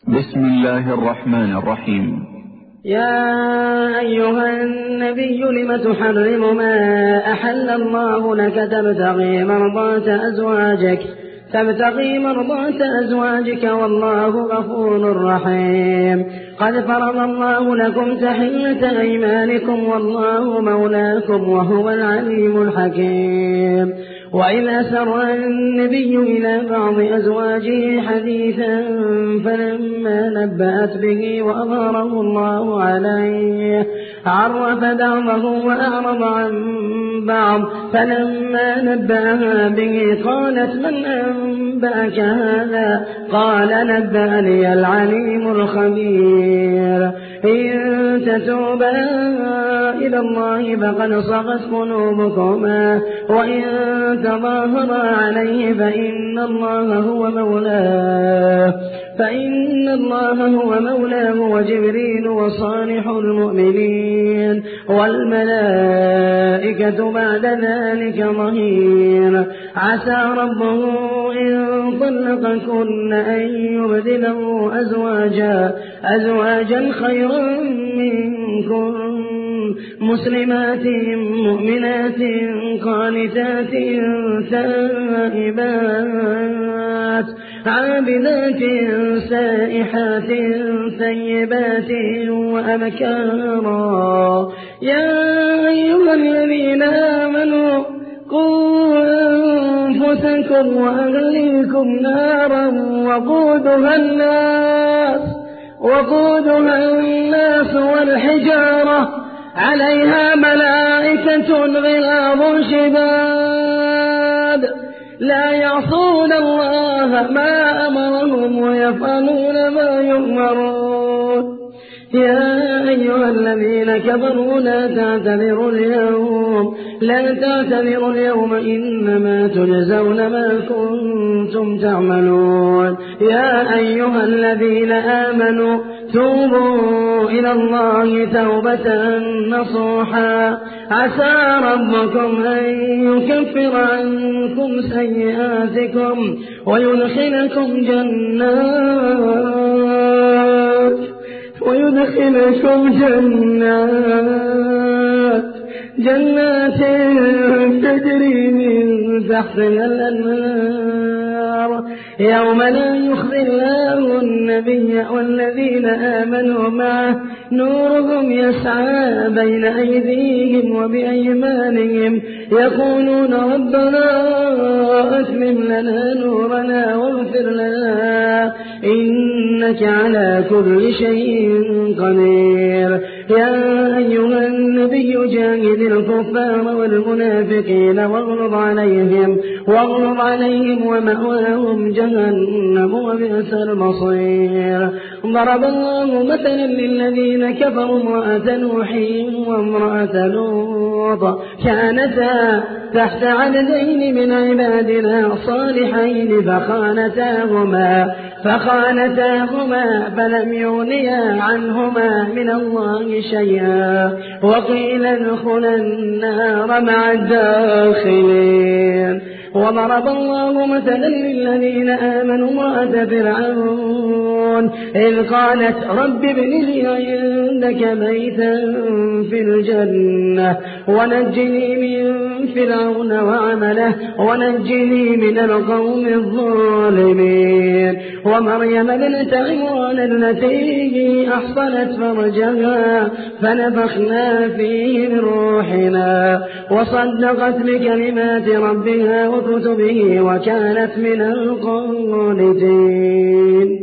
بسم الله الرحمن الرحيم. يا أيها النبي لم تحرم ما أحل الله لك تبتغي مرضات أزواجك والله غفور رحيم. قد فرض الله لكم تحلة أيمانكم والله مولاكم وهو العليم الحكيم. وإذ أسر النبي إلى بعض أزواجه حديثا فلما نبأت به وأظهره الله عليه عرف بعضه وأعرض عن بعض. فلما نبأها به قالت من أنبأك هذا؟ قال نبأني العليم الخبير. إن تتوبا إلى الله فقد صغت قلوبكما وإن تظاهرا عليه فإن الله هو مولاه وجبريل وصالح المؤمنين والملائكة بعد ذلك ظهير. عسى ربه إن طلقكن أن يبدله أزواجا خيرا منكن مسلمات مؤمنات قانتات تائبات عابدات سائحات ثيبات وأبكارا. يا أيها الذين آمنوا قوا أنفسكم وأهليكم نارا وقودها الناس والحجارة عليها ملائكة غلاظ شداد لا يعصون الله ما أمرهم ويفعلون ما يؤمرون. يا أيها الذين كفروا لا تعتذروا اليوم إنما تجزون ما كنتم تعملون. يا أيها الذين آمنوا توبوا إلى الله توبة نصوحا عسى ربكم أن يكفر عنكم سيئاتكم ويدخلكم جنات تجري من تحتها الأنهار يوم لا يخزي الله النبي والذين آمنوا معه نورهم يسعى بين أيديهم وبأيمانهم يقولون ربنا أتمم لنا نورنا واغفر لنا إنك على كل شيء قدير. يا أيها النبي جاهد الكفار والمنافقين واغلظ عليهم ومأواهم جهنم وبئس المصير. ضرب الله مثلا للذين كفروا امرأة نوح وامرأة لوط كانتا تحت عبدين من عبادنا صالحين فخانتاهما فلم يغنيا عنهما من الله شيئا وقيل ادخلا النار مع الداخلين. وضرب الله مثلا للذين آمنوا امرأة فرعون إذ قالت رب ابن لي عندك بيتا في الجنة ونجني من فرعون وعمله ونجني من القوم الظالمين. ومريم ابنة عمران التي أحصنت فرجها فنفخنا فيه من روحنا وصدقت بكلمات ربها وكتبه وكانت من القانتين.